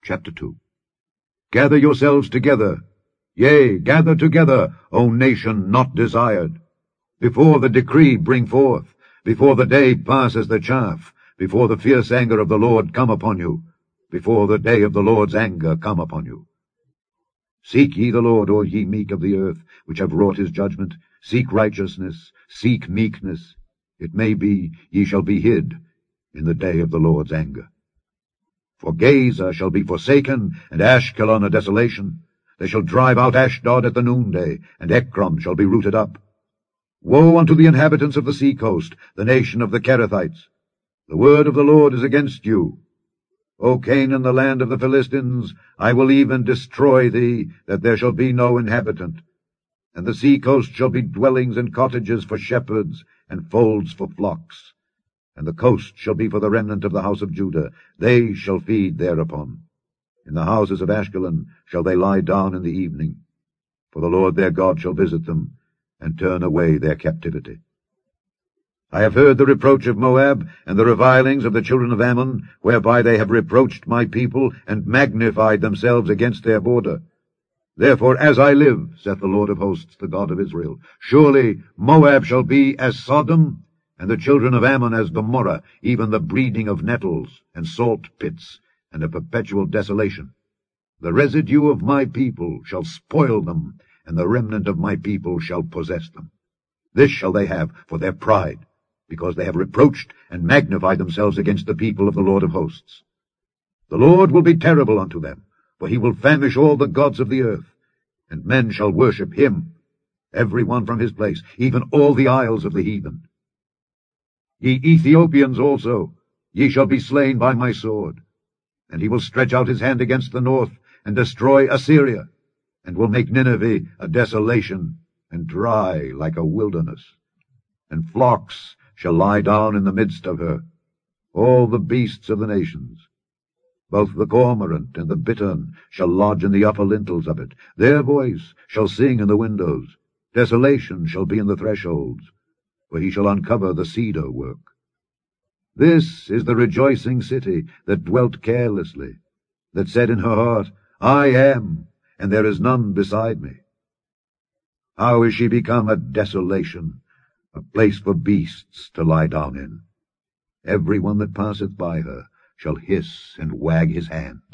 Chapter 2. Gather yourselves together, yea, gather together, O nation not desired. Before the decree bring forth, before the day pass as the chaff, before the fierce anger of the Lord come upon you, before the day of the Lord's anger come upon you. Seek ye the Lord, O ye meek of the earth, which have wrought his judgment. Seek righteousness, seek meekness. It may be ye shall be hid in the day of the Lord's anger. For Gaza shall be forsaken, and Ashkelon a desolation. They shall drive out Ashdod at the noonday, and Ekron shall be rooted up. Woe unto the inhabitants of the sea coast, the nation of the Kerethites! The word of the Lord is against you. O Canaan, the land of the Philistines, I will even destroy thee, that there shall be no inhabitant. And the sea coast shall be dwellings and cottages for shepherds, and folds for flocks. And the coast shall be for the remnant of the house of Judah. They shall feed thereupon. In the houses of Ashkelon shall they lie down in the evening. For the Lord their God shall visit them, and turn away their captivity. I have heard the reproach of Moab, and the revilings of the children of Ammon, whereby they have reproached my people, and magnified themselves against their border. Therefore, as I live, saith the Lord of hosts, the God of Israel, surely Moab shall be as Sodom, and the children of Ammon as Gomorrah, even the breeding of nettles, and salt pits, and a perpetual desolation. The residue of my people shall spoil them, and the remnant of my people shall possess them. This shall they have for their pride, because they have reproached and magnified themselves against the people of the Lord of hosts. The Lord will be terrible unto them, for he will famish all the gods of the earth, and men shall worship him, every one from his place, even all the isles of the heathen. Ye Ethiopians also, ye shall be slain by my sword. And he will stretch out his hand against the north, and destroy Assyria, and will make Nineveh a desolation, and dry like a wilderness. And flocks shall lie down in the midst of her, all the beasts of the nations. Both the cormorant and the bittern shall lodge in the upper lintels of it. Their voice shall sing in the windows. Desolation shall be in the thresholds, for he shall uncover the cedar work. This is the rejoicing city that dwelt carelessly, that said in her heart, I am, and there is none beside me. How is she become a desolation, a place for beasts to lie down in? Every one that passeth by her shall hiss and wag his hand.